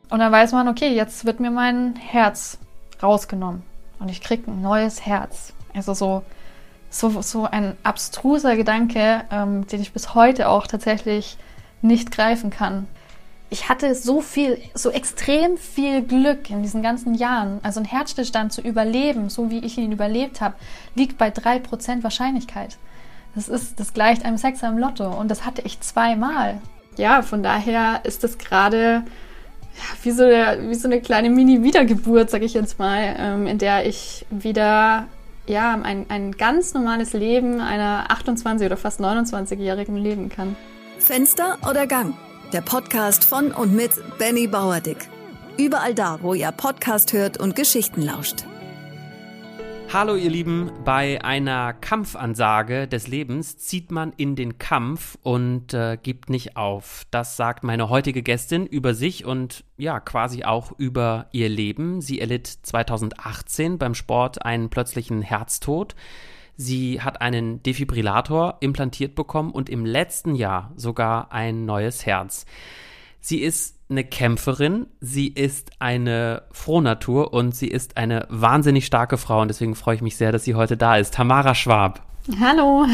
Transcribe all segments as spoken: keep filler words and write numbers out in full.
Und dann weiß man, okay, jetzt wird mir mein Herz rausgenommen und ich kriege ein neues Herz. Also so, so, so ein abstruser Gedanke, ähm, den ich bis heute auch tatsächlich nicht greifen kann. Ich hatte so viel, so extrem viel Glück in diesen ganzen Jahren. Also ein Herzstillstand zu überleben, so wie ich ihn überlebt habe, liegt bei drei Prozent Wahrscheinlichkeit. Das ist, das gleicht einem Sechser im Lotto und das hatte ich zweimal. Ja, von daher ist das gerade ja, wie, so eine, wie so eine kleine Mini-Wiedergeburt, sage ich jetzt mal, ähm, in der ich wieder ja, ein, ein ganz normales Leben einer achtundzwanzig- oder fast neunundzwanzigjährigen leben kann. Fenster oder Gang? Der Podcast von und mit Benny Bauerdick. Überall da, wo ihr Podcast hört und Geschichten lauscht. Hallo ihr Lieben, bei einer Kampfansage des Lebens zieht man in den Kampf und äh, gibt nicht auf. Das sagt meine heutige Gästin über sich und ja, quasi auch über ihr Leben. Sie erlitt zweitausendachtzehn beim Sport einen plötzlichen Herztod. Sie hat einen Defibrillator implantiert bekommen und im letzten Jahr sogar ein neues Herz. Sie ist eine Kämpferin, sie ist eine Frohnatur und sie ist eine wahnsinnig starke Frau und deswegen freue ich mich sehr, dass sie heute da ist. Tamara Schwab. Hallo.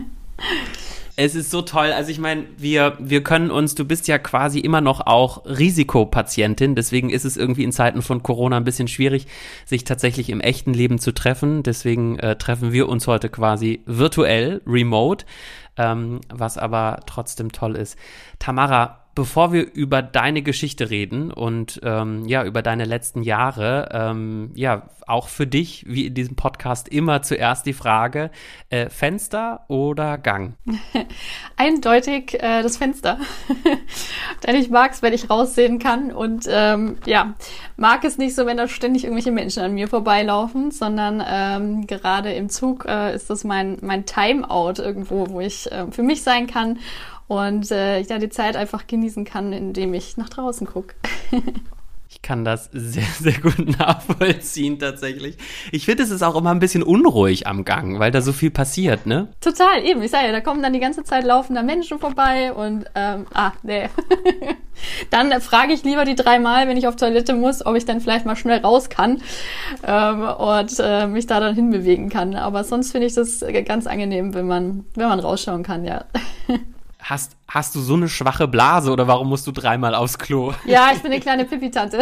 Es ist so toll, also ich meine, wir, wir können uns, du bist ja quasi immer noch auch Risikopatientin, deswegen ist es irgendwie in Zeiten von Corona ein bisschen schwierig, sich tatsächlich im echten Leben zu treffen, deswegen äh, treffen wir uns heute quasi virtuell, remote, ähm, was aber trotzdem toll ist. Tamara, bevor wir über deine Geschichte reden und ähm, ja, über deine letzten Jahre, ähm, ja, auch für dich, wie in diesem Podcast immer zuerst die Frage, äh, Fenster oder Gang? Eindeutig äh, das Fenster. Denn ich mag es, wenn ich raussehen kann und ähm, ja, mag es nicht so, wenn da ständig irgendwelche Menschen an mir vorbeilaufen, sondern ähm, gerade im Zug äh, ist das mein, mein Timeout irgendwo, wo ich äh, für mich sein kann und äh, ich da die Zeit einfach genießen kann, indem ich nach draußen gucke. Ich kann das sehr, sehr gut nachvollziehen tatsächlich. Ich finde, es ist auch immer ein bisschen unruhig am Gang, weil da so viel passiert, ne? Total, eben. Ich sage ja, da kommen dann die ganze Zeit laufende Menschen vorbei und, ähm, ah, nee. Dann äh, frage ich lieber die dreimal, wenn ich auf Toilette muss, ob ich dann vielleicht mal schnell raus kann ähm, und äh, mich da dann hinbewegen kann. Aber sonst finde ich das ganz angenehm, wenn man, wenn man rausschauen kann, ja. Hast, hast du so eine schwache Blase oder warum musst du dreimal aufs Klo? Ja, ich bin eine kleine Pipi-Tante.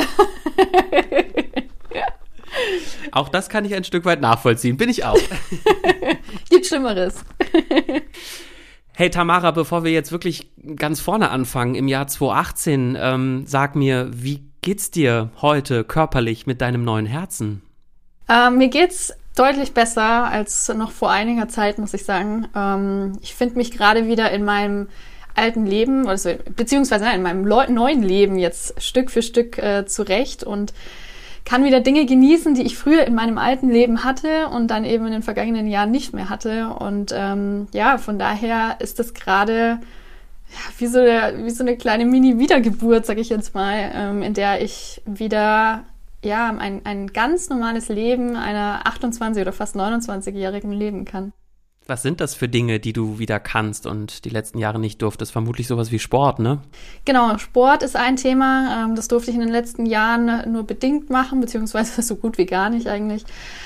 Auch das kann ich ein Stück weit nachvollziehen. Bin ich auch. Gibt Schlimmeres. Hey Tamara, bevor wir jetzt wirklich ganz vorne anfangen, im Jahr zweitausendachtzehn, ähm, sag mir, wie geht's dir heute körperlich mit deinem neuen Herzen? Ähm, mir geht's deutlich besser als noch vor einiger Zeit, muss ich sagen. Ähm, ich finde mich gerade wieder in meinem alten Leben, also, beziehungsweise in meinem Le- neuen Leben jetzt Stück für Stück äh, zurecht und kann wieder Dinge genießen, die ich früher in meinem alten Leben hatte und dann eben in den vergangenen Jahren nicht mehr hatte. Und ähm, ja, von daher ist das gerade ja, wie so eine, wie so eine kleine Mini-Wiedergeburt, sag ich jetzt mal, ähm, in der ich wieder ja, ein, ein ganz normales Leben einer achtundzwanzig- oder fast neunundzwanzigjährigen leben kann. Was sind das für Dinge, die du wieder kannst und die letzten Jahre nicht durftest? Vermutlich sowas wie Sport, ne? Genau, Sport ist ein Thema. Das durfte ich in den letzten Jahren nur bedingt machen, beziehungsweise so gut wie gar nicht eigentlich.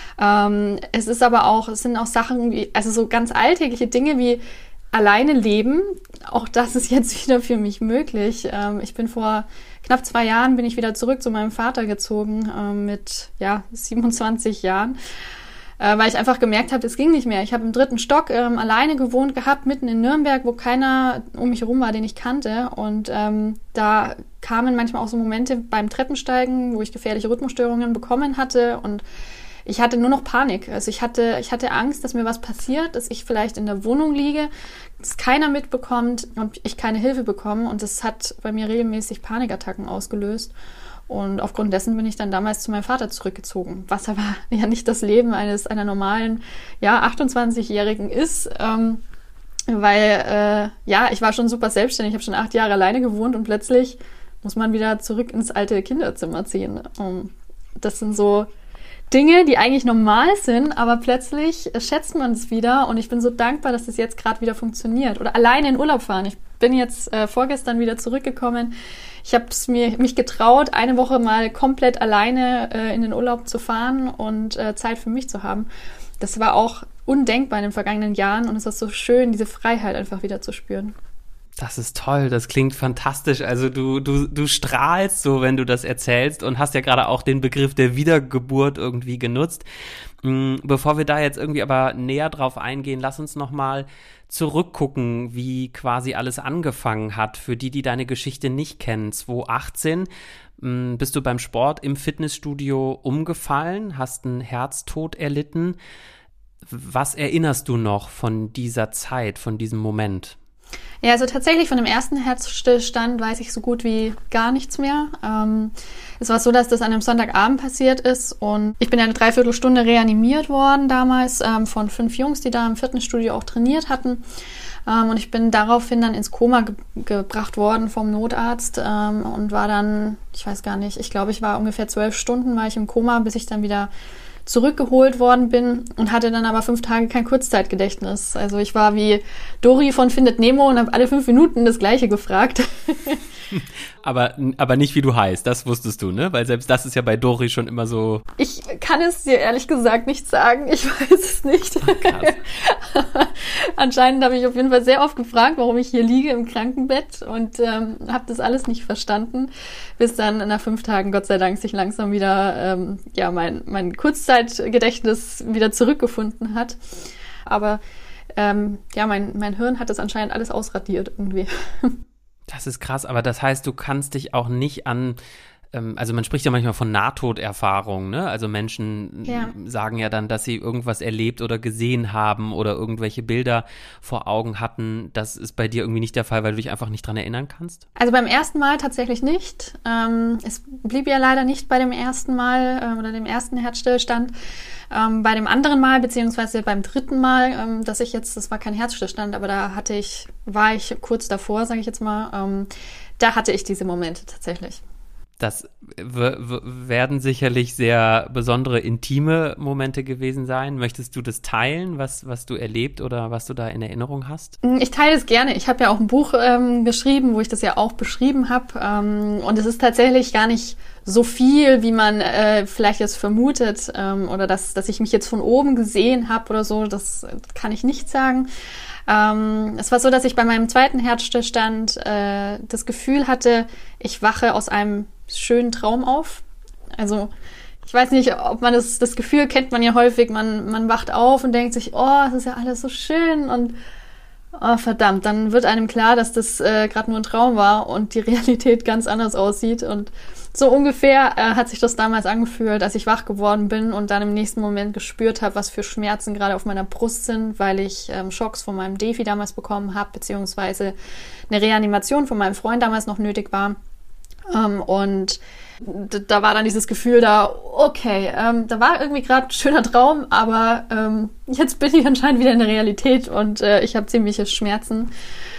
Es ist aber auch, es sind auch Sachen wie, also so ganz alltägliche Dinge wie alleine leben. Auch das ist jetzt wieder für mich möglich. Ich bin vor knapp zwei Jahren bin ich wieder zurück zu meinem Vater gezogen, äh, mit ja siebenundzwanzig Jahren, äh, weil ich einfach gemerkt habe, es ging nicht mehr. Ich habe im dritten Stock ähm, alleine gewohnt gehabt, mitten in Nürnberg, wo keiner um mich herum war, den ich kannte. Und ähm, da kamen manchmal auch so Momente beim Treppensteigen, wo ich gefährliche Rhythmusstörungen bekommen hatte und ich hatte nur noch Panik. Also ich hatte, ich hatte Angst, dass mir was passiert, dass ich vielleicht in der Wohnung liege, dass keiner mitbekommt und ich keine Hilfe bekomme. Und das hat bei mir regelmäßig Panikattacken ausgelöst. Und aufgrund dessen bin ich dann damals zu meinem Vater zurückgezogen. Was aber ja nicht das Leben eines einer normalen, ja, achtundzwanzigjährigen ist. Ähm, weil, äh, ja, ich war schon super selbstständig. Ich habe schon acht Jahre alleine gewohnt und plötzlich muss man wieder zurück ins alte Kinderzimmer ziehen. Um, das sind so Dinge, die eigentlich normal sind, aber plötzlich schätzt man es wieder und ich bin so dankbar, dass das jetzt gerade wieder funktioniert. Oder alleine in Urlaub fahren. Ich bin jetzt äh, vorgestern wieder zurückgekommen. ich habe es mir mich getraut, eine Woche mal komplett alleine äh, in den Urlaub zu fahren und äh, Zeit für mich zu haben. Das war auch undenkbar in den vergangenen Jahren und es ist so schön, diese Freiheit einfach wieder zu spüren. Das ist toll, das klingt fantastisch. Also du, du, du strahlst so, wenn du das erzählst und hast ja gerade auch den Begriff der Wiedergeburt irgendwie genutzt. Bevor wir da jetzt irgendwie aber näher drauf eingehen, lass uns nochmal zurückgucken, wie quasi alles angefangen hat. Für die, die deine Geschichte nicht kennen, zweitausendachtzehn bist du beim Sport im Fitnessstudio umgefallen, hast einen Herztod erlitten. Was erinnerst du noch von dieser Zeit, von diesem Moment? Ja, also tatsächlich von dem ersten Herzstillstand weiß ich so gut wie gar nichts mehr. Ähm, es war so, dass das an einem Sonntagabend passiert ist und ich bin ja eine Dreiviertelstunde reanimiert worden damals ähm, von fünf Jungs, die da im Fitnessstudio auch trainiert hatten. Ähm, und ich bin daraufhin dann ins Koma ge- gebracht worden vom Notarzt ähm, und war dann, ich weiß gar nicht, ich glaube, ich war ungefähr zwölf Stunden war ich im Koma, bis ich dann wieder zurückgeholt worden bin und hatte dann aber fünf Tage kein Kurzzeitgedächtnis. Also ich war wie Dory von Findet Nemo und habe alle fünf Minuten das Gleiche gefragt. Aber, aber nicht, wie du heißt, das wusstest du, ne? Weil selbst das ist ja bei Dory schon immer so... Ich kann es dir ehrlich gesagt nicht sagen, ich weiß es nicht. Ach, krass. Anscheinend habe ich auf jeden Fall sehr oft gefragt, warum ich hier liege im Krankenbett und ähm, habe das alles nicht verstanden, bis dann nach fünf Tagen Gott sei Dank sich langsam wieder ähm, ja mein, mein Kurzzeitgedächtnis wieder zurückgefunden hat. Aber ähm, ja, mein, mein Hirn hat das anscheinend alles ausradiert irgendwie. Das ist krass, aber das heißt, du kannst dich auch nicht an, ähm, also man spricht ja manchmal von Nahtoderfahrungen, ne? Also Menschen ja. sagen ja dann, dass sie irgendwas erlebt oder gesehen haben oder irgendwelche Bilder vor Augen hatten. Das ist bei dir irgendwie nicht der Fall, weil du dich einfach nicht dran erinnern kannst? Also beim ersten Mal tatsächlich nicht. Ähm, es blieb ja leider nicht bei dem ersten Mal äh, oder dem ersten Herzstillstand. Ähm, bei dem anderen Mal, beziehungsweise beim dritten Mal, ähm, dass ich jetzt, das war kein Herzstillstand, aber da hatte ich, war ich kurz davor, sage ich jetzt mal, ähm, da hatte ich diese Momente tatsächlich. Das w- w- werden sicherlich sehr besondere, intime Momente gewesen sein. Möchtest du das teilen, was, was du erlebt oder was du da in Erinnerung hast? Ich teile es gerne. Ich habe ja auch ein Buch ähm, geschrieben, wo ich das ja auch beschrieben habe. Ähm, und es ist tatsächlich gar nicht so viel, wie man äh, vielleicht jetzt vermutet ähm, oder dass, dass ich mich jetzt von oben gesehen habe oder so. Das kann ich nicht sagen. Ähm, es war so, dass ich bei meinem zweiten Herzstillstand äh, das Gefühl hatte, ich wache aus einem schönen Traum auf. Also ich weiß nicht, ob man das, das Gefühl kennt man ja häufig, man, man wacht auf und denkt sich, oh, es ist ja alles so schön und oh, verdammt, dann wird einem klar, dass das äh, gerade nur ein Traum war und die Realität ganz anders aussieht und so ungefähr äh, hat sich das damals angefühlt, als ich wach geworden bin und dann im nächsten Moment gespürt habe, was für Schmerzen gerade auf meiner Brust sind, weil ich ähm, Schocks von meinem Defi damals bekommen habe, beziehungsweise eine Reanimation von meinem Freund damals noch nötig war. Ähm, und d- da war dann dieses Gefühl da, okay, ähm, da war irgendwie gerade ein schöner Traum, aber ähm, jetzt bin ich anscheinend wieder in der Realität und äh, ich habe ziemliche Schmerzen.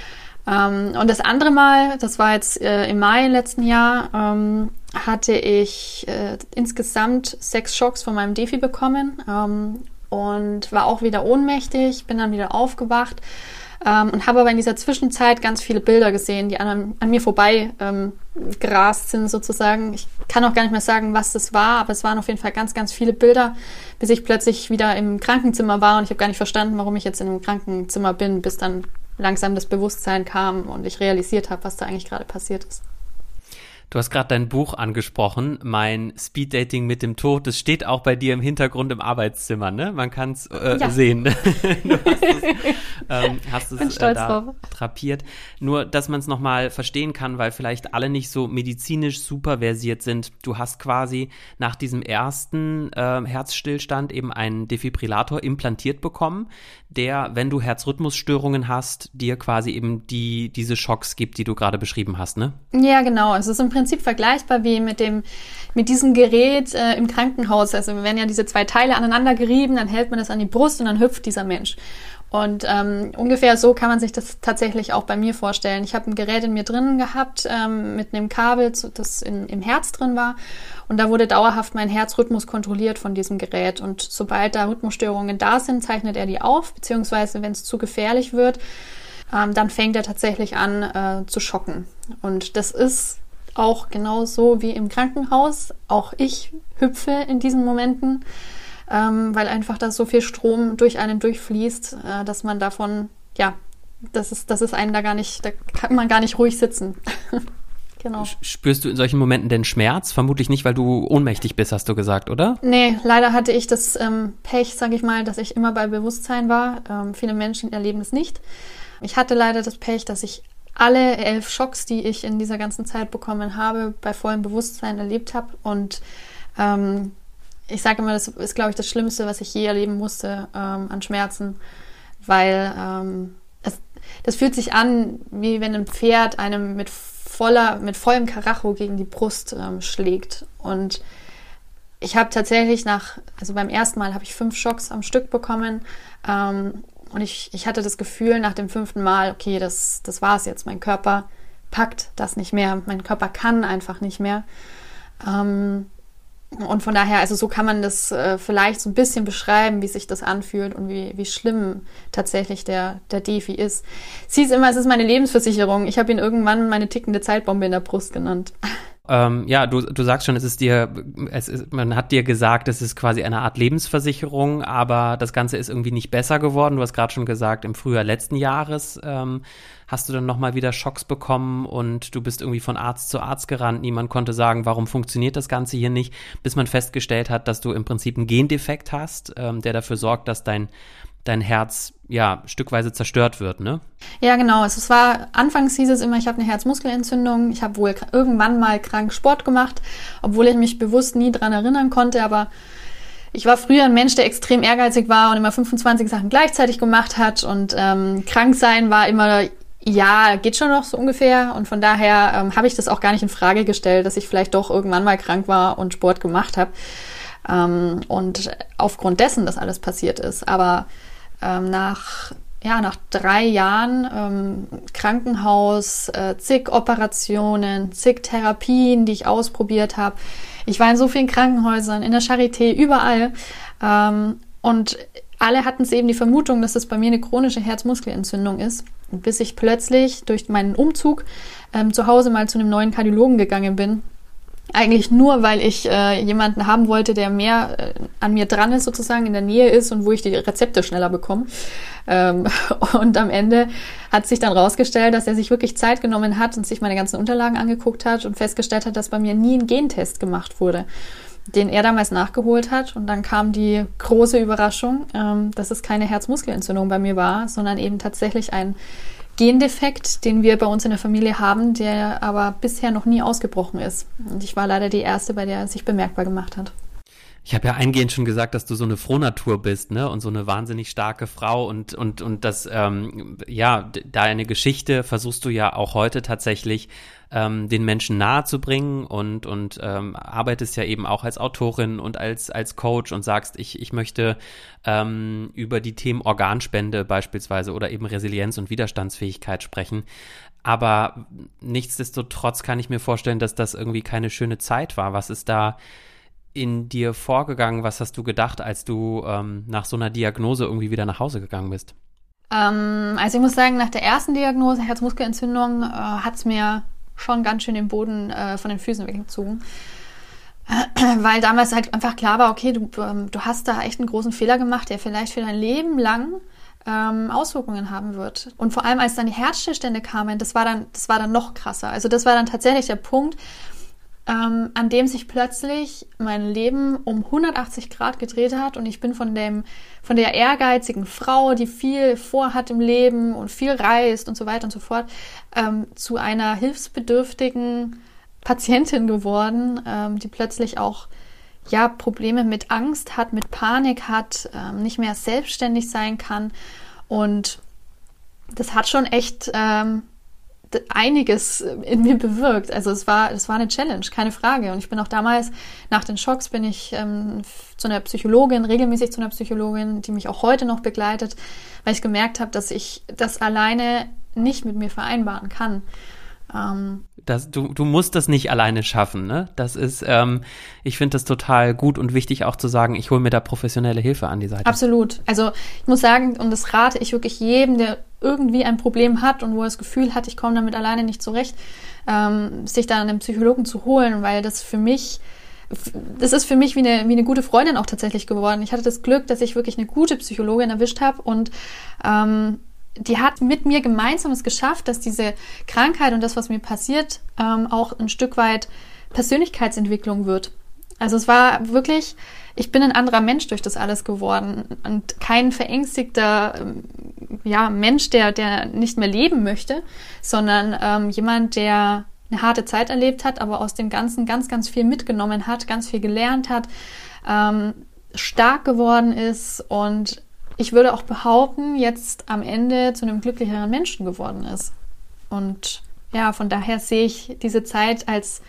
Ähm, und das andere Mal, das war jetzt äh, im Mai letzten Jahr, ähm, hatte ich äh, insgesamt sechs Schocks von meinem Defi bekommen ähm, und war auch wieder ohnmächtig, bin dann wieder aufgewacht ähm, und habe aber in dieser Zwischenzeit ganz viele Bilder gesehen, die an, an mir vorbei ähm, gerast sind sozusagen. Ich kann auch gar nicht mehr sagen, was das war, aber es waren auf jeden Fall ganz, ganz viele Bilder, bis ich plötzlich wieder im Krankenzimmer war und ich habe gar nicht verstanden, warum ich jetzt in einem Krankenzimmer bin, bis dann langsam das Bewusstsein kam und ich realisiert habe, was da eigentlich gerade passiert ist. Du hast gerade dein Buch angesprochen, mein Speeddating mit dem Tod. Das steht auch bei dir im Hintergrund im Arbeitszimmer, ne? Man kann es äh, ja. sehen. Du hast es, ähm, hast es äh, da drauf. drapiert. Nur, dass man es nochmal verstehen kann, weil vielleicht alle nicht so medizinisch super versiert sind. Du hast quasi nach diesem ersten äh, Herzstillstand eben einen Defibrillator implantiert bekommen, der, wenn du Herzrhythmusstörungen hast, dir quasi eben die diese Schocks gibt, die du gerade beschrieben hast, ne? Ja, genau. Es ist im Prinzip vergleichbar wie mit dem mit diesem Gerät äh, im Krankenhaus. Also wenn ja diese zwei Teile aneinander gerieben, dann hält man das an die Brust und dann hüpft dieser Mensch. Und ähm, ungefähr so kann man sich das tatsächlich auch bei mir vorstellen. Ich habe ein Gerät in mir drin gehabt ähm, mit einem Kabel, das in, im Herz drin war. Und da wurde dauerhaft mein Herzrhythmus kontrolliert von diesem Gerät. Und sobald da Rhythmusstörungen da sind, zeichnet er die auf. Beziehungsweise, wenn es zu gefährlich wird, ähm, dann fängt er tatsächlich an äh, zu schocken. Und das ist auch genauso wie im Krankenhaus. Auch ich hüpfe in diesen Momenten, ähm, weil einfach da so viel Strom durch einen durchfließt, äh, dass man davon, ja, das ist, das ist einen da gar nicht, da kann man gar nicht ruhig sitzen. Genau. Spürst du in solchen Momenten denn Schmerz? Vermutlich nicht, weil du ohnmächtig bist, hast du gesagt, oder? Nee, leider hatte ich das ähm, Pech, sage ich mal, dass ich immer bei Bewusstsein war. Ähm, viele Menschen erleben es nicht. Ich hatte leider das Pech, dass ich alle elf Schocks, die ich in dieser ganzen Zeit bekommen habe, bei vollem Bewusstsein erlebt habe. Und ähm, ich sage immer, das ist, glaube ich, das Schlimmste, was ich je erleben musste ähm, an Schmerzen, weil ähm, es, das fühlt sich an, wie wenn ein Pferd einem mit voller, mit vollem Karacho gegen die Brust ähm, schlägt. Und ich habe tatsächlich nach, also beim ersten Mal habe ich fünf Schocks am Stück bekommen. Ähm, und ich, ich hatte das Gefühl nach dem fünften Mal, okay, das, das war's jetzt. Mein Körper packt das nicht mehr. Mein Körper kann einfach nicht mehr. Ähm, und von daher, also so kann man das äh, vielleicht so ein bisschen beschreiben, wie sich das anfühlt und wie, wie schlimm tatsächlich der, der Defi ist. Sie ist immer, es ist meine Lebensversicherung. Ich habe ihn irgendwann meine tickende Zeitbombe in der Brust genannt. Ähm, ja, du, du sagst schon, es ist dir, es ist, man hat dir gesagt, es ist quasi eine Art Lebensversicherung, aber das Ganze ist irgendwie nicht besser geworden. Du hast gerade schon gesagt, im Frühjahr letzten Jahres ähm, hast du dann nochmal wieder Schocks bekommen und du bist irgendwie von Arzt zu Arzt gerannt. Niemand konnte sagen, warum funktioniert das Ganze hier nicht, bis man festgestellt hat, dass du im Prinzip einen Gendefekt hast, ähm, der dafür sorgt, dass dein dein Herz, ja, stückweise zerstört wird, ne? Ja, genau. Also es war, anfangs hieß es immer, ich habe eine Herzmuskelentzündung. Ich habe wohl irgendwann mal krank Sport gemacht, obwohl ich mich bewusst nie dran erinnern konnte, aber ich war früher ein Mensch, der extrem ehrgeizig war und immer fünfundzwanzig Sachen gleichzeitig gemacht hat und ähm, krank sein war immer, ja, geht schon noch so ungefähr und von daher ähm, habe ich das auch gar nicht in Frage gestellt, dass ich vielleicht doch irgendwann mal krank war und Sport gemacht habe ähm, und aufgrund dessen das alles passiert ist, aber Ähm, nach, ja, nach drei Jahren ähm, Krankenhaus, äh, zig Operationen, zig Therapien, die ich ausprobiert habe. Ich war in so vielen Krankenhäusern, in der Charité, überall. Ähm, und alle hatten es eben die Vermutung, dass es bei mir eine chronische Herzmuskelentzündung ist. Bis ich plötzlich durch meinen Umzug ähm, zu Hause mal zu einem neuen Kardiologen gegangen bin. Eigentlich nur, weil ich äh, jemanden haben wollte, der mehr äh, an mir dran ist, sozusagen in der Nähe ist und wo ich die Rezepte schneller bekomme. Ähm, und am Ende hat sich dann rausgestellt, dass er sich wirklich Zeit genommen hat und sich meine ganzen Unterlagen angeguckt hat und festgestellt hat, dass bei mir nie ein Gentest gemacht wurde, den er damals nachgeholt hat. Und dann kam die große Überraschung, ähm, dass es keine Herzmuskelentzündung bei mir war, sondern eben tatsächlich ein Gendefekt, den wir bei uns in der Familie haben, der aber bisher noch nie ausgebrochen ist. Und ich war leider die Erste, bei der er sich bemerkbar gemacht hat. Ich habe ja eingehend schon gesagt, dass du so eine Frohnatur bist, ne, und so eine wahnsinnig starke Frau und und und das, ähm, ja, deine Geschichte versuchst du ja auch heute tatsächlich ähm, den Menschen nahe zu bringen und und ähm, arbeitest ja eben auch als Autorin und als als Coach und sagst, ich ich möchte ähm, über die Themen Organspende beispielsweise oder eben Resilienz und Widerstandsfähigkeit sprechen. Aber nichtsdestotrotz kann ich mir vorstellen, dass das irgendwie keine schöne Zeit war. Was ist da in dir vorgegangen? Was hast du gedacht, als du ähm, nach so einer Diagnose irgendwie wieder nach Hause gegangen bist? Ähm, also ich muss sagen, nach der ersten Diagnose Herzmuskelentzündung äh, hat es mir schon ganz schön den Boden äh, von den Füßen weggezogen. Äh, weil damals halt einfach klar war, okay, du, ähm, du hast da echt einen großen Fehler gemacht, der vielleicht für dein Leben lang ähm, Auswirkungen haben wird. Und vor allem, als dann die Herzstillstände kamen, das war dann, das war dann noch krasser. Also das war dann tatsächlich der Punkt, Ähm, an dem sich plötzlich mein Leben um hundertachtzig Grad gedreht hat und ich bin von dem, von der ehrgeizigen Frau, die viel vorhat im Leben und viel reist und so weiter und so fort, ähm, zu einer hilfsbedürftigen Patientin geworden, ähm, die plötzlich auch ja Probleme mit Angst hat, mit Panik hat, ähm, nicht mehr selbstständig sein kann und das hat schon echt ähm, einiges in mir bewirkt. Also es war, es war eine Challenge, keine Frage. Und ich bin auch damals, nach den Schocks, bin ich ähm, zu einer Psychologin, regelmäßig zu einer Psychologin, die mich auch heute noch begleitet, weil ich gemerkt habe, dass ich das alleine nicht mit mir vereinbaren kann. Ähm, Das, du, du musst das nicht alleine schaffen, ne? Das ist, ähm, ich finde das total gut und wichtig auch zu sagen, ich hole mir da professionelle Hilfe an die Seite. Absolut. Also ich muss sagen, und das rate ich wirklich jedem, der irgendwie ein Problem hat und wo er das Gefühl hat, ich komme damit alleine nicht zurecht, ähm, sich da einen Psychologen zu holen, weil das für mich, das ist für mich wie eine, wie eine gute Freundin auch tatsächlich geworden. Ich hatte das Glück, dass ich wirklich eine gute Psychologin erwischt habe und ähm, die hat mit mir gemeinsam es geschafft, dass diese Krankheit und das, was mir passiert, ähm, auch ein Stück weit Persönlichkeitsentwicklung wird. Also es war wirklich, ich bin ein anderer Mensch durch das alles geworden und kein verängstigter ja, Mensch, der, der nicht mehr leben möchte, sondern ähm, jemand, der eine harte Zeit erlebt hat, aber aus dem Ganzen ganz, ganz viel mitgenommen hat, ganz viel gelernt hat, ähm, stark geworden ist und ich würde auch behaupten, jetzt am Ende zu einem glücklicheren Menschen geworden ist. Und ja, von daher sehe ich diese Zeit als,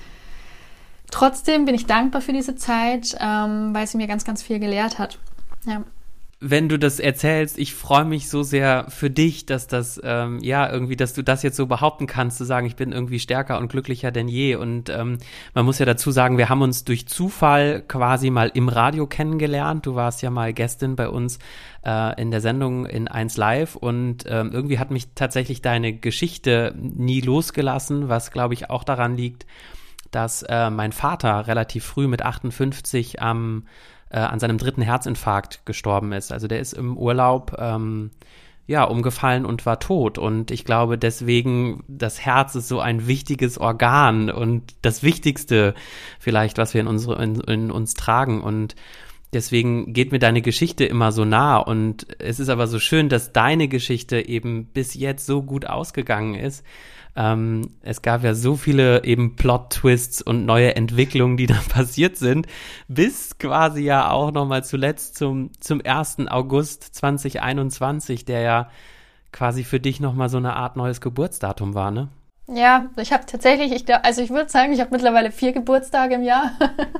trotzdem bin ich dankbar für diese Zeit, ähm, weil sie mir ganz, ganz viel gelehrt hat. Ja. Wenn du das erzählst, ich freue mich so sehr für dich, dass das, ähm, ja, irgendwie, dass du das jetzt so behaupten kannst, zu sagen, ich bin irgendwie stärker und glücklicher denn je. Und ähm, man muss ja dazu sagen, wir haben uns durch Zufall quasi mal im Radio kennengelernt. Du warst ja mal Gästin bei uns äh, in der Sendung in eins Live und ähm, irgendwie hat mich tatsächlich deine Geschichte nie losgelassen, was, glaube ich, auch daran liegt, dass äh, mein Vater relativ früh mit achtundfünfzig am an seinem dritten Herzinfarkt gestorben ist. Also der ist im Urlaub ähm, ja umgefallen und war tot. Und ich glaube deswegen, das Herz ist so ein wichtiges Organ und das Wichtigste vielleicht, was wir in, unsere, in, in uns tragen. Und deswegen geht mir deine Geschichte immer so nah. Und es ist aber so schön, dass deine Geschichte eben bis jetzt so gut ausgegangen ist. Ähm, es gab ja so viele eben Plot-Twists und neue Entwicklungen, die da passiert sind, bis quasi ja auch nochmal zuletzt zum, zum ersten August zweitausendeinundzwanzig, der ja quasi für dich nochmal so eine Art neues Geburtsdatum war, ne? Ja, ich habe tatsächlich, ich glaub, also ich würde sagen, ich habe mittlerweile vier Geburtstage im Jahr.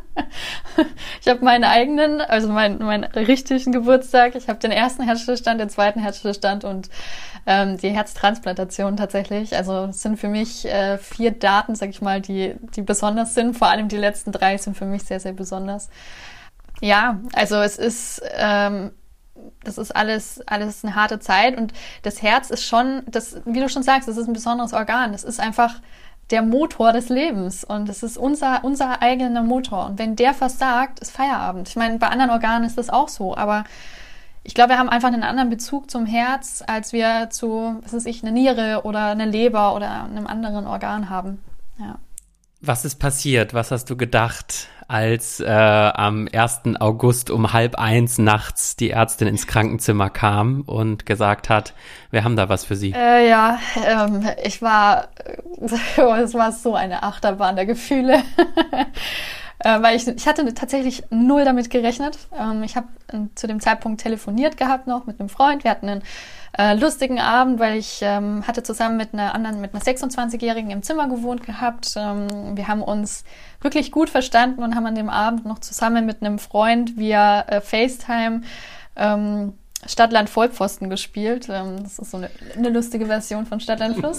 Ich habe meinen eigenen, also meinen, meinen richtigen Geburtstag. Ich habe den ersten Herzstillstand, den zweiten Herzstillstand und ähm, die Herztransplantation tatsächlich. Also es sind für mich äh, vier Daten, sag ich mal, die die besonders sind. Vor allem die letzten drei sind für mich sehr, sehr besonders. Ja, also es ist ähm, das ist alles, alles eine harte Zeit und das Herz ist schon, das, wie du schon sagst, das ist ein besonderes Organ. Das ist einfach der Motor des Lebens und das ist unser, unser eigener Motor. Und wenn der versagt, ist Feierabend. Ich meine, bei anderen Organen ist das auch so, aber ich glaube, wir haben einfach einen anderen Bezug zum Herz, als wir zu, was weiß ich, einer Niere oder einer Leber oder einem anderen Organ haben. Ja. Was ist passiert? Was hast du gedacht, als äh, am ersten August um halb eins nachts die Ärztin ins Krankenzimmer kam und gesagt hat, wir haben da was für Sie? Äh, ja, ähm, ich war, es war so eine Achterbahn der Gefühle, äh, weil ich, ich hatte tatsächlich null damit gerechnet. Ähm, ich habe zu dem Zeitpunkt telefoniert gehabt noch mit einem Freund. Wir hatten einen äh, lustigen Abend, weil ich ähm, hatte zusammen mit einer anderen, mit einer sechsundzwanzigjährigen im Zimmer gewohnt gehabt. Ähm, wir haben uns wirklich gut verstanden und haben an dem Abend noch zusammen mit einem Freund via äh, FaceTime ähm, Stadtland Vollpfosten gespielt. Ähm, das ist so eine, eine lustige Version von Stadtland Fluss.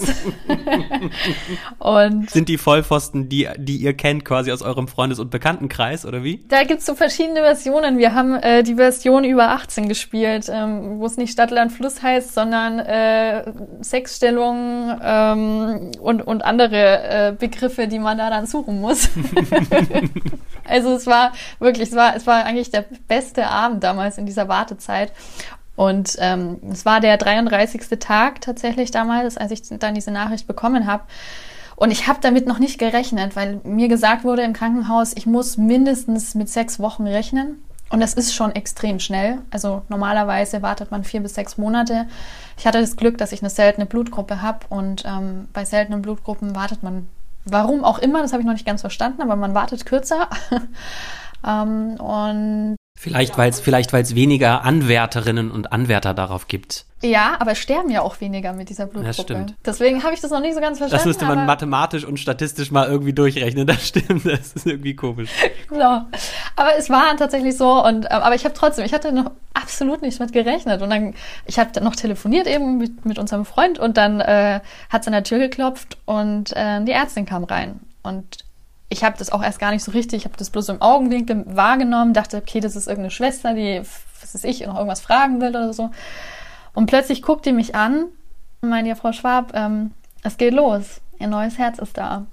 Und sind die Vollpfosten, die, die ihr kennt, quasi aus eurem Freundes- und Bekanntenkreis, oder wie? Da gibt's so verschiedene Versionen. Wir haben äh, die Version über achtzehn gespielt, ähm, wo es nicht Stadtland Fluss heißt, sondern äh, Sexstellung ähm, und, und andere äh, Begriffe, die man da dann suchen muss. Also es war wirklich, es war, es war eigentlich der beste Abend damals in dieser Wartezeit. Und ähm, es war der dreiunddreißigste Tag tatsächlich damals, als ich dann diese Nachricht bekommen habe. Und ich habe damit noch nicht gerechnet, weil mir gesagt wurde im Krankenhaus, ich muss mindestens mit sechs Wochen rechnen. Und das ist schon extrem schnell. Also normalerweise wartet man vier bis sechs Monate. Ich hatte das Glück, dass ich eine seltene Blutgruppe habe. Und ähm, bei seltenen Blutgruppen wartet man, warum auch immer, das habe ich noch nicht ganz verstanden, aber man wartet kürzer. ähm, und Vielleicht, weil es vielleicht weil's weniger Anwärterinnen und Anwärter darauf gibt. Ja, aber es sterben ja auch weniger mit dieser Blutgruppe. Das stimmt. Deswegen habe ich das noch nicht so ganz verstanden. Das müsste man mathematisch und statistisch mal irgendwie durchrechnen. Das stimmt, das ist irgendwie komisch. Genau. Aber es war tatsächlich so. Und aber ich habe trotzdem, ich hatte noch absolut nicht mit gerechnet. Und dann, ich habe noch telefoniert eben mit, mit unserem Freund und dann äh, hat es an der Tür geklopft und äh, die Ärztin kam rein. Und ich habe das auch erst gar nicht so richtig, ich habe das bloß so im Augenwinkel wahrgenommen, dachte, okay, das ist irgendeine Schwester, die, was weiß ich, noch irgendwas fragen will oder so. Und plötzlich guckt die mich an und meinte, ja, Frau Schwab, ähm, es geht los. Ihr neues Herz ist da.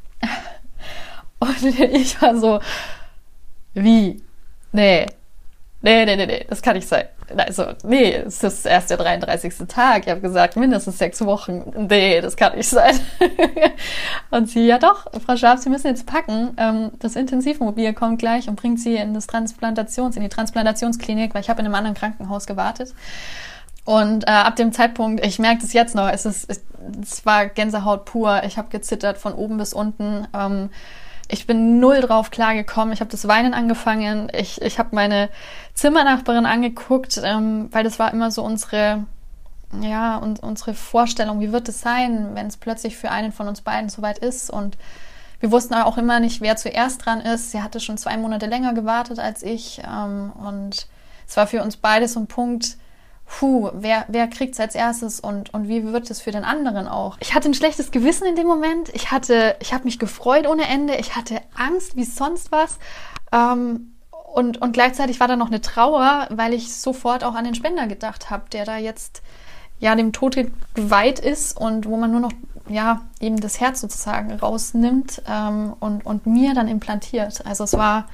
Und ich war so, wie? Nee. Nee, nee, nee, nee, das kann nicht sein. Also, nee, es ist erst der dreiunddreißigste Tag. Ich habe gesagt, mindestens sechs Wochen. Nee, das kann nicht sein. Und sie, ja doch, Frau Scharf, Sie müssen jetzt packen. Das Intensivmobil kommt gleich und bringt Sie in das Transplantations, in die Transplantationsklinik, weil ich habe in einem anderen Krankenhaus gewartet. Und äh, ab dem Zeitpunkt, ich merke das jetzt noch, es ist, es, es war Gänsehaut pur. Ich habe gezittert von oben bis unten. Ähm, Ich bin null drauf klargekommen. Ich habe das Weinen angefangen. Ich, ich habe meine Zimmernachbarin angeguckt, ähm, weil das war immer so unsere, ja, und, unsere Vorstellung, wie wird es sein, wenn es plötzlich für einen von uns beiden soweit ist. Und wir wussten auch immer nicht, wer zuerst dran ist. Sie hatte schon zwei Monate länger gewartet als ich. Ähm, und es war für uns beide so ein Punkt, puh, wer, wer kriegt es als erstes und, und wie wird es für den anderen auch? Ich hatte ein schlechtes Gewissen in dem Moment. Ich hatte, ich habe mich gefreut ohne Ende. Ich hatte Angst wie sonst was. Ähm, und, und gleichzeitig war da noch eine Trauer, weil ich sofort auch an den Spender gedacht habe, der da jetzt ja dem Tod geweiht ist und wo man nur noch ja eben das Herz sozusagen rausnimmt ähm, und, und mir dann implantiert. Also es war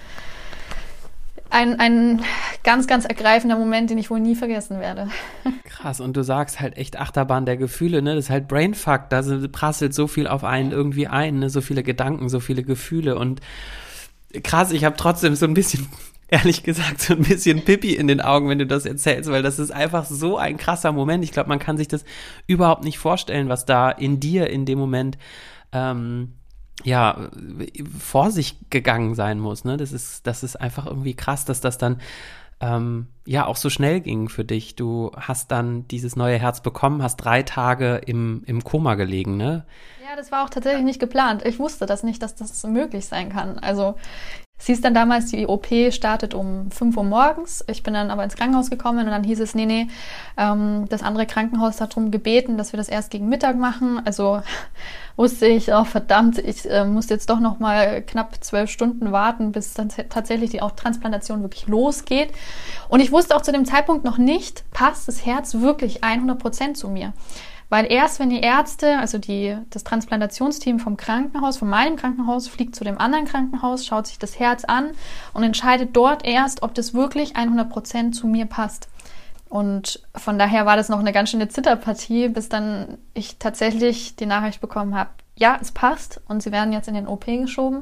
Ein, ein ganz, ganz ergreifender Moment, den ich wohl nie vergessen werde. Krass, und du sagst halt echt Achterbahn der Gefühle, ne? Das ist halt Brainfuck, da prasselt so viel auf einen irgendwie ein, ne? So viele Gedanken, so viele Gefühle und krass, ich habe trotzdem so ein bisschen, ehrlich gesagt, so ein bisschen Pipi in den Augen, wenn du das erzählst, weil das ist einfach so ein krasser Moment. Ich glaube, man kann sich das überhaupt nicht vorstellen, was da in dir in dem Moment ähm, ja, vor sich gegangen sein muss, ne? Das ist, das ist einfach irgendwie krass, dass das dann ähm, ja auch so schnell ging für dich. Du hast dann dieses neue Herz bekommen, hast drei Tage im, im Koma gelegen, ne? Ja, das war auch tatsächlich nicht geplant. Ich wusste das nicht, dass das möglich sein kann. Also es hieß dann damals, die O P startet um fünf Uhr morgens. Ich bin dann aber ins Krankenhaus gekommen und dann hieß es, nee, nee, ähm, das andere Krankenhaus hat darum gebeten, dass wir das erst gegen Mittag machen. Also wusste ich, oh verdammt, ich äh, musste jetzt doch noch mal knapp zwölf Stunden warten, bis dann t- tatsächlich die auch Transplantation wirklich losgeht. Und ich wusste auch zu dem Zeitpunkt noch nicht, passt das Herz wirklich hundert Prozent zu mir. Weil erst wenn die Ärzte, also die, das Transplantationsteam vom Krankenhaus, von meinem Krankenhaus, fliegt zu dem anderen Krankenhaus, schaut sich das Herz an und entscheidet dort erst, ob das wirklich hundert Prozent zu mir passt. Und von daher war das noch eine ganz schöne Zitterpartie, bis dann ich tatsächlich die Nachricht bekommen habe, ja, es passt und sie werden jetzt in den O P geschoben.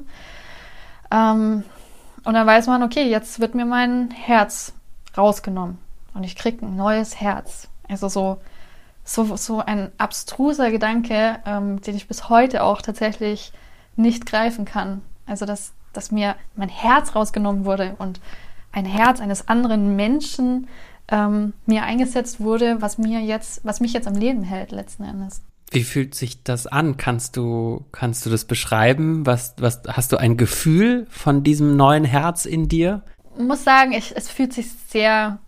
Ähm, und dann weiß man, okay, jetzt wird mir mein Herz rausgenommen und ich kriege ein neues Herz. Also so So, so ein abstruser Gedanke, ähm, den ich bis heute auch tatsächlich nicht greifen kann. Also, dass, dass mir mein Herz rausgenommen wurde und ein Herz eines anderen Menschen ähm, mir eingesetzt wurde, was mir jetzt, was mich jetzt am Leben hält, letzten Endes. Wie fühlt sich das an? Kannst du, kannst du das beschreiben? Was, was, hast du ein Gefühl von diesem neuen Herz in dir? Ich muss sagen, ich, es fühlt sich sehr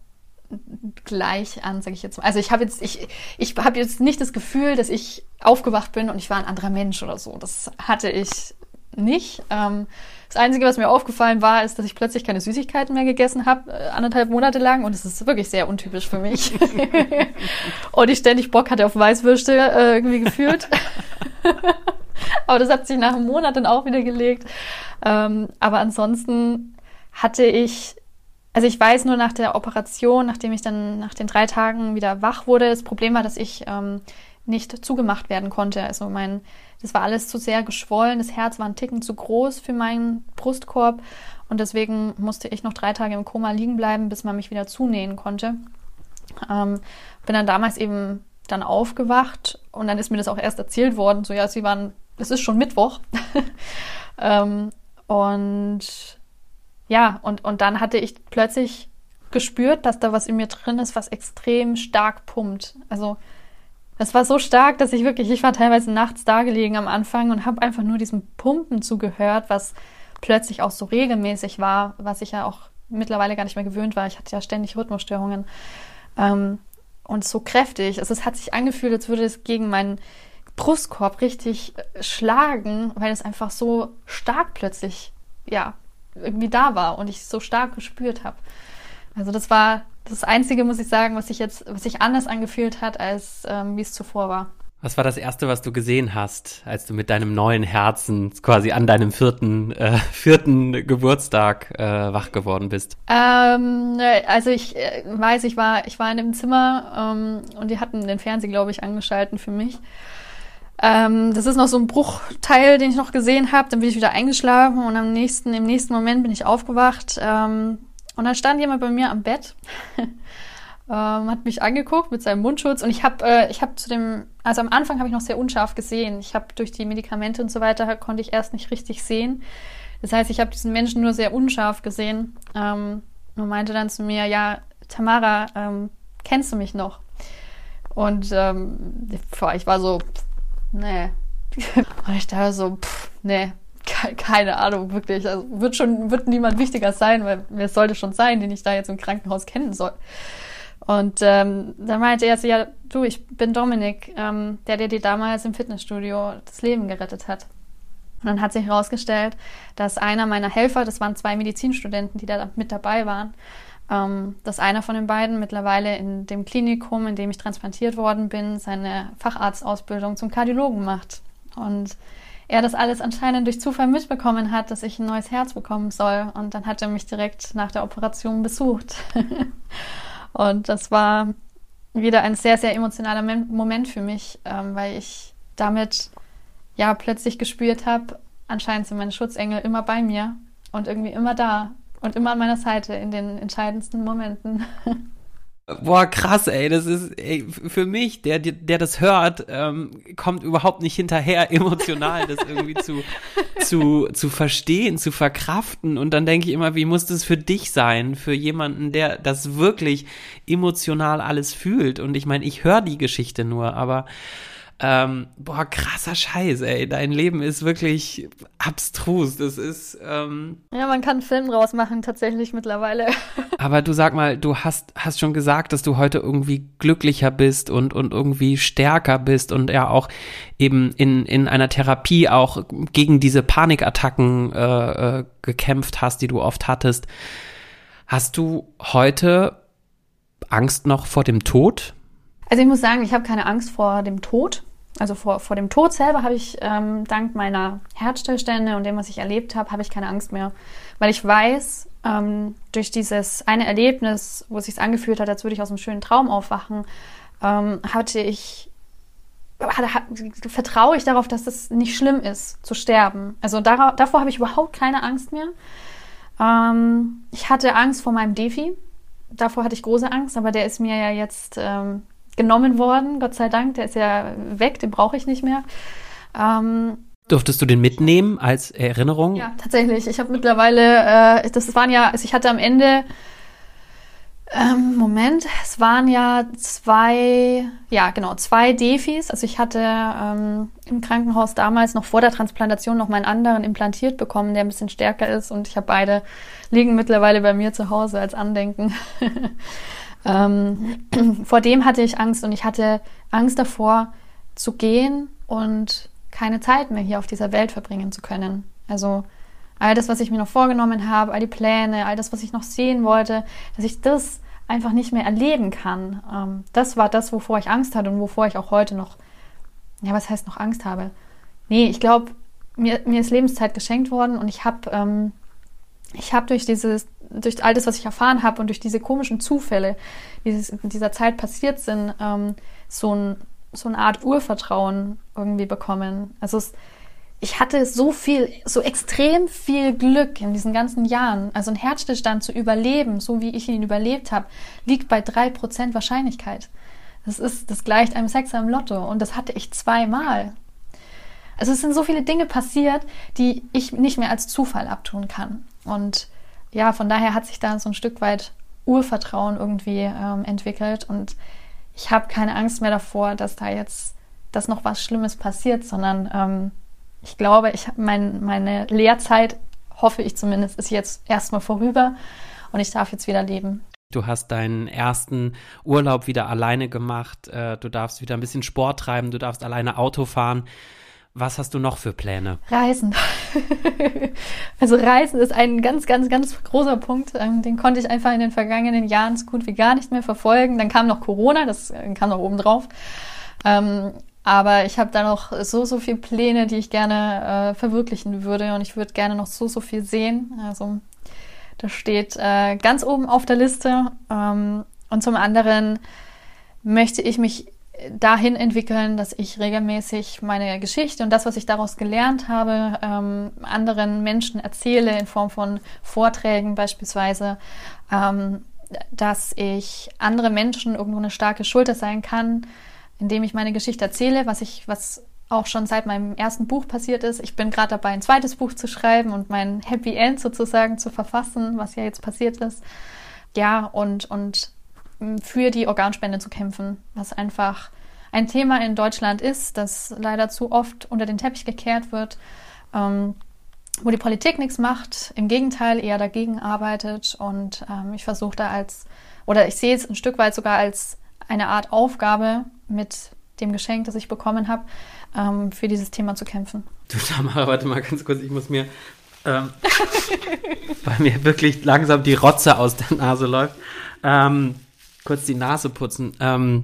gleich an, sage ich jetzt mal. Also ich habe jetzt, ich, ich habe jetzt nicht das Gefühl, dass ich aufgewacht bin und ich war ein anderer Mensch oder so. Das hatte ich nicht. Ähm, das Einzige, was mir aufgefallen war, ist, dass ich plötzlich keine Süßigkeiten mehr gegessen habe, äh, anderthalb Monate lang. Und das ist wirklich sehr untypisch für mich. Und ich ständig Bock hatte auf Weißwürste äh, irgendwie gefühlt. Aber das hat sich nach einem Monat dann auch wieder gelegt. Ähm, aber ansonsten hatte ich Also ich weiß nur nach der Operation, nachdem ich dann nach den drei Tagen wieder wach wurde, das Problem war, dass ich ähm, nicht zugemacht werden konnte. Also mein, das war alles zu sehr geschwollen, das Herz war ein Ticken zu groß für meinen Brustkorb und deswegen musste ich noch drei Tage im Koma liegen bleiben, bis man mich wieder zunähen konnte. Ähm, bin dann damals eben dann aufgewacht und dann ist mir das auch erst erzählt worden, so ja, sie waren, es ist schon Mittwoch. ähm, und Ja, und, und dann hatte ich plötzlich gespürt, dass da was in mir drin ist, was extrem stark pumpt. Also das war so stark, dass ich wirklich, ich war teilweise nachts da gelegen am Anfang und habe einfach nur diesem Pumpen zugehört, was plötzlich auch so regelmäßig war, was ich ja auch mittlerweile gar nicht mehr gewöhnt war. Ich hatte ja ständig Rhythmusstörungen. Ähm, und so kräftig. Also es hat sich angefühlt, als würde es gegen meinen Brustkorb richtig schlagen, weil es einfach so stark plötzlich, ja, irgendwie da war und ich es so stark gespürt habe. Also das war das Einzige, muss ich sagen, was sich jetzt, was sich anders angefühlt hat, als ähm, wie es zuvor war. Was war das Erste, was du gesehen hast, als du mit deinem neuen Herzen quasi an deinem vierten, äh, vierten Geburtstag äh, wach geworden bist? Ähm, also ich äh, weiß, ich war, ich war in einem Zimmer ähm, und die hatten den Fernseher, glaube ich, angeschalten für mich. Ähm, das ist noch so ein Bruchteil, den ich noch gesehen habe. Dann bin ich wieder eingeschlafen und am nächsten, im nächsten Moment bin ich aufgewacht. Ähm, und dann stand jemand bei mir am Bett. Ähm, hat mich angeguckt mit seinem Mundschutz und ich habe äh, ich habe zu dem, also am Anfang habe ich noch sehr unscharf gesehen. Ich habe durch die Medikamente und so weiter, konnte ich erst nicht richtig sehen. Das heißt, ich habe diesen Menschen nur sehr unscharf gesehen ähm, und meinte dann zu mir, ja, Tamara, ähm, kennst du mich noch? Und ähm, ich war so, pff, nee. Und ich dachte so, pff, nee, ke- keine Ahnung, wirklich. Also wird schon, wird niemand wichtiger sein, weil wer sollte schon sein, den ich da jetzt im Krankenhaus kennen soll. Und ähm, dann meinte er so, ja, du, ich bin Dominik, ähm, der, der dir damals im Fitnessstudio das Leben gerettet hat. Und dann hat sich herausgestellt, dass einer meiner Helfer, das waren zwei Medizinstudenten, die da mit dabei waren, ähm, dass einer von den beiden mittlerweile in dem Klinikum, in dem ich transplantiert worden bin, seine Facharztausbildung zum Kardiologen macht. Und er das alles anscheinend durch Zufall mitbekommen hat, dass ich ein neues Herz bekommen soll. Und dann hat er mich direkt nach der Operation besucht. Und das war wieder ein sehr, sehr emotionaler Moment für mich, ähm, weil ich damit ja plötzlich gespürt habe, anscheinend sind meine Schutzengel immer bei mir und irgendwie immer da und immer an meiner Seite in den entscheidendsten Momenten. Boah, krass, ey, das ist, ey, für mich, der, der das hört, ähm, kommt überhaupt nicht hinterher, emotional das irgendwie zu, zu, zu verstehen, zu verkraften. Und dann denke ich immer, wie muss das für dich sein, für jemanden, der das wirklich emotional alles fühlt? Und ich meine, ich höre die Geschichte nur, aber Ähm, boah, krasser Scheiß, ey. Dein Leben ist wirklich abstrus. Das ist, ähm Ja, man kann einen Film draus machen, tatsächlich mittlerweile. Aber du sag mal, du hast, hast schon gesagt, dass du heute irgendwie glücklicher bist und, und irgendwie stärker bist und ja auch eben in, in einer Therapie auch gegen diese Panikattacken äh, äh, gekämpft hast, die du oft hattest. Hast du heute Angst noch vor dem Tod? Also ich muss sagen, ich habe keine Angst vor dem Tod. Also vor, vor dem Tod selber habe ich ähm, dank meiner Herzstillstände und dem, was ich erlebt habe, habe ich keine Angst mehr. Weil ich weiß, ähm, durch dieses eine Erlebnis, wo es sich angefühlt hat, als würde ich aus einem schönen Traum aufwachen, ähm, hatte ich, hatte, hatte, vertraue ich darauf, dass es nicht schlimm ist, zu sterben. Also dar- davor habe ich überhaupt keine Angst mehr. Ähm, ich hatte Angst vor meinem Defi. Davor hatte ich große Angst, aber der ist mir ja jetzt ähm, genommen worden, Gott sei Dank. Der ist ja weg, den brauche ich nicht mehr. Ähm, Durftest du den mitnehmen als Erinnerung? Ja, tatsächlich. Ich habe mittlerweile, äh, das waren ja, also ich hatte am Ende, ähm, Moment, es waren ja zwei, ja genau, zwei Defis. Also ich hatte ähm, im Krankenhaus damals noch vor der Transplantation noch meinen anderen implantiert bekommen, der ein bisschen stärker ist. Und ich habe beide, liegen mittlerweile bei mir zu Hause als Andenken. ähm, vor dem hatte ich Angst und ich hatte Angst davor zu gehen und keine Zeit mehr hier auf dieser Welt verbringen zu können. Also all das, was ich mir noch vorgenommen habe, all die Pläne, all das, was ich noch sehen wollte, dass ich das einfach nicht mehr erleben kann. Ähm, das war das, wovor ich Angst hatte und wovor ich auch heute noch, ja, was heißt noch Angst habe? Nee, ich glaube, mir, mir ist Lebenszeit geschenkt worden und ich habe ähm, ich habe durch dieses, durch all das, was ich erfahren habe und durch diese komischen Zufälle, die in dieser Zeit passiert sind, ähm, so ein so eine Art Urvertrauen irgendwie bekommen. Also es, ich hatte so viel, so extrem viel Glück in diesen ganzen Jahren. Also ein Herzstillstand zu überleben, so wie ich ihn überlebt habe, liegt bei drei Prozent Wahrscheinlichkeit. Das ist, das gleicht einem Sechser im Lotto und das hatte ich zweimal. Also es sind so viele Dinge passiert, die ich nicht mehr als Zufall abtun kann. Und ja, von daher hat sich da so ein Stück weit Urvertrauen irgendwie ähm, entwickelt und ich habe keine Angst mehr davor, dass da jetzt dass noch was Schlimmes passiert, sondern ähm, ich glaube, ich habe mein, meine Lehrzeit, hoffe ich zumindest, ist jetzt erstmal vorüber und ich darf jetzt wieder leben. Du hast deinen ersten Urlaub wieder alleine gemacht, äh, du darfst wieder ein bisschen Sport treiben, du darfst alleine Auto fahren. Was hast du noch für Pläne? Reisen. Also Reisen ist ein ganz, ganz, ganz großer Punkt. Den konnte ich einfach in den vergangenen Jahren so gut wie gar nicht mehr verfolgen. Dann kam noch Corona, das kam noch oben drauf. Aber Aber ich habe da noch so, so viele Pläne, die ich gerne äh, verwirklichen würde. Und ich würde gerne noch so, so viel sehen. Also das steht äh, ganz oben auf der Liste. Ähm, und zum anderen möchte ich mich dahin entwickeln, dass ich regelmäßig meine Geschichte und das, was ich daraus gelernt habe, ähm, anderen Menschen erzähle in Form von Vorträgen beispielsweise, ähm, dass ich andere Menschen irgendwo eine starke Schulter sein kann, indem ich meine Geschichte erzähle, was ich, was auch schon seit meinem ersten Buch passiert ist. Ich bin gerade dabei, ein zweites Buch zu schreiben und mein Happy End sozusagen zu verfassen, was ja jetzt passiert ist. Ja, und, und für die Organspende zu kämpfen, was einfach ein Thema in Deutschland ist, das leider zu oft unter den Teppich gekehrt wird, ähm, wo die Politik nichts macht, im Gegenteil eher dagegen arbeitet. Und ähm, ich versuche da als, oder ich sehe es ein Stück weit sogar als eine Art Aufgabe mit dem Geschenk, das ich bekommen habe, ähm, für dieses Thema zu kämpfen. Du, Tamara, warte mal ganz kurz, ich muss mir, ähm, weil mir wirklich langsam die Rotze aus der Nase läuft, ähm, kurz die Nase putzen. Ähm,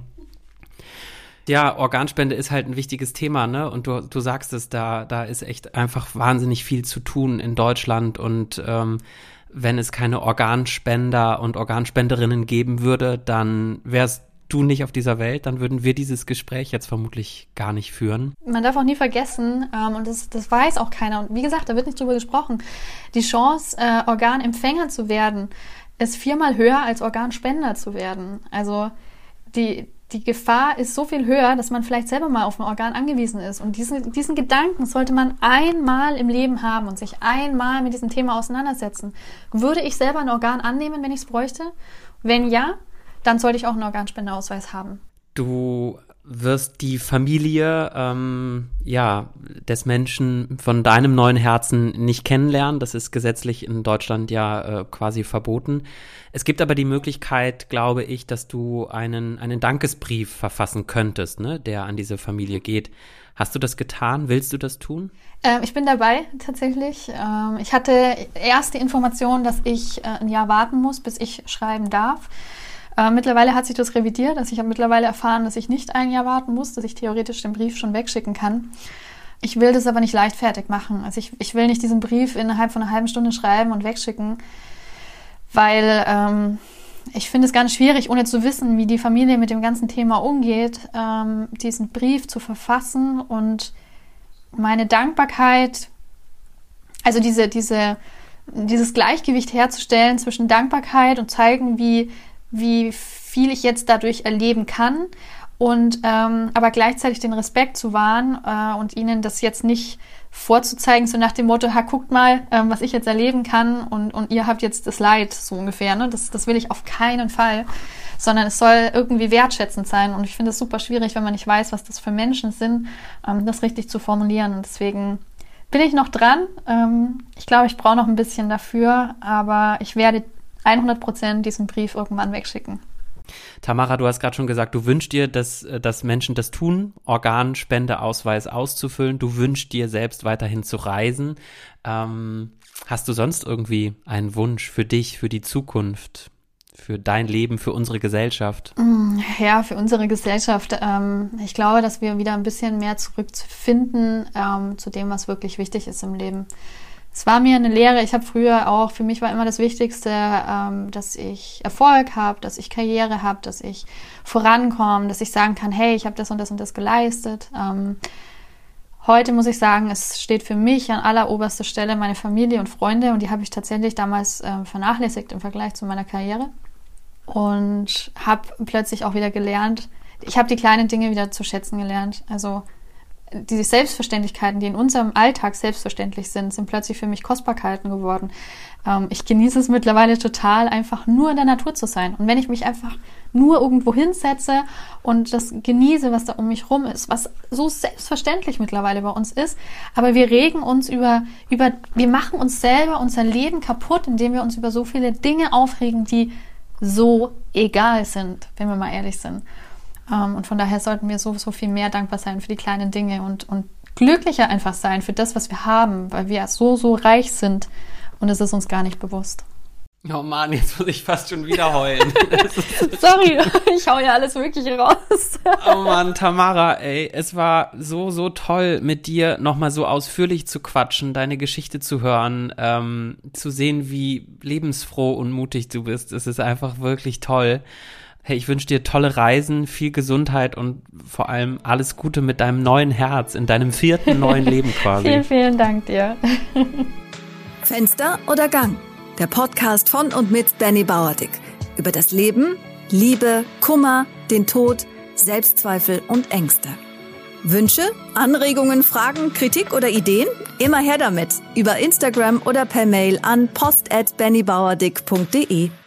ja, Organspende ist halt ein wichtiges Thema, ne? Und du, du sagst es, da, da ist echt einfach wahnsinnig viel zu tun in Deutschland. Und ähm, wenn es keine Organspender und Organspenderinnen geben würde, dann wärst du nicht auf dieser Welt, dann würden wir dieses Gespräch jetzt vermutlich gar nicht führen. Man darf auch nie vergessen, ähm, und das, das weiß auch keiner, und wie gesagt, da wird nicht drüber gesprochen, die Chance, äh, Organempfänger zu werden, ist viermal höher als Organspender zu werden. Also die, die Gefahr ist so viel höher, dass man vielleicht selber mal auf ein Organ angewiesen ist. Und diesen, diesen Gedanken sollte man einmal im Leben haben und sich einmal mit diesem Thema auseinandersetzen. Würde ich selber ein Organ annehmen, wenn ich es bräuchte? Wenn ja, dann sollte ich auch einen Organspenderausweis haben. Du wirst die Familie ähm, ja, des Menschen von deinem neuen Herzen nicht kennenlernen. Das ist gesetzlich in Deutschland ja äh, quasi verboten. Es gibt aber die Möglichkeit, glaube ich, dass du einen, einen Dankesbrief verfassen könntest, ne, der an diese Familie geht. Hast du das getan? Willst du das tun? Ähm, ich bin dabei, tatsächlich. Ähm, ich hatte erst die Information, dass ich äh, ein Jahr warten muss, bis ich schreiben darf. Äh, mittlerweile hat sich das revidiert. Also ich habe mittlerweile erfahren, dass ich nicht ein Jahr warten muss, dass ich theoretisch den Brief schon wegschicken kann. Ich will das aber nicht leichtfertig machen. Also ich, ich will nicht diesen Brief innerhalb von einer halben Stunde schreiben und wegschicken, weil ähm, ich finde es ganz schwierig, ohne zu wissen, wie die Familie mit dem ganzen Thema umgeht, ähm, diesen Brief zu verfassen und meine Dankbarkeit, also diese, diese, dieses Gleichgewicht herzustellen zwischen Dankbarkeit und zeigen, wie wie viel ich jetzt dadurch erleben kann und ähm, aber gleichzeitig den Respekt zu wahren äh, und ihnen das jetzt nicht vorzuzeigen, so nach dem Motto, ha, guckt mal, ähm, was ich jetzt erleben kann und, und ihr habt jetzt das Leid, so ungefähr. Ne? Das, das will ich auf keinen Fall, sondern es soll irgendwie wertschätzend sein und ich finde es super schwierig, wenn man nicht weiß, was das für Menschen sind, ähm, das richtig zu formulieren und deswegen bin ich noch dran. Ähm, ich glaube, ich brauche noch ein bisschen dafür, aber ich werde hundert Prozent diesen Brief irgendwann wegschicken. Tamara, du hast gerade schon gesagt, du wünschst dir, dass, dass Menschen das tun, Organspendeausweis auszufüllen. Du wünschst dir selbst weiterhin zu reisen. Ähm, hast du sonst irgendwie einen Wunsch für dich, für die Zukunft, für dein Leben, für unsere Gesellschaft? Ja, für unsere Gesellschaft. Ähm, ich glaube, dass wir wieder ein bisschen mehr zurückfinden ähm, zu dem, was wirklich wichtig ist im Leben. Es war mir eine Lehre, ich habe früher auch, für mich war immer das Wichtigste, ähm, dass ich Erfolg habe, dass ich Karriere habe, dass ich vorankomme, dass ich sagen kann, hey, ich habe das und das und das geleistet. Ähm, heute muss ich sagen, es steht für mich an alleroberster Stelle meine Familie und Freunde und die habe ich tatsächlich damals äh, vernachlässigt im Vergleich zu meiner Karriere und habe plötzlich auch wieder gelernt, ich habe die kleinen Dinge wieder zu schätzen gelernt, also diese Selbstverständlichkeiten, die in unserem Alltag selbstverständlich sind, sind plötzlich für mich Kostbarkeiten geworden. Ähm, ich genieße es mittlerweile total, einfach nur in der Natur zu sein. Und wenn ich mich einfach nur irgendwo hinsetze und das genieße, was da um mich rum ist, was so selbstverständlich mittlerweile bei uns ist, aber wir regen uns über, über, wir machen uns selber unser Leben kaputt, indem wir uns über so viele Dinge aufregen, die so egal sind, wenn wir mal ehrlich sind. Um, und von daher sollten wir so, so viel mehr dankbar sein für die kleinen Dinge und, und glücklicher einfach sein für das, was wir haben, weil wir so, so reich sind und es ist uns gar nicht bewusst. Oh Mann, jetzt muss ich fast schon wieder heulen. Sorry, ich hau ja alles Mögliche raus. Oh Mann, Tamara, ey, es war so, so toll, mit dir nochmal so ausführlich zu quatschen, deine Geschichte zu hören, ähm, zu sehen, wie lebensfroh und mutig du bist. Es ist einfach wirklich toll. Hey, ich wünsche dir tolle Reisen, viel Gesundheit und vor allem alles Gute mit deinem neuen Herz, in deinem vierten neuen Leben quasi. Vielen, vielen Dank dir. Fenster oder Gang? Der Podcast von und mit Benny Bauerdick. Über das Leben, Liebe, Kummer, den Tod, Selbstzweifel und Ängste. Wünsche, Anregungen, Fragen, Kritik oder Ideen? Immer her damit. Über Instagram oder per Mail an post at bennybauerdick punkt de.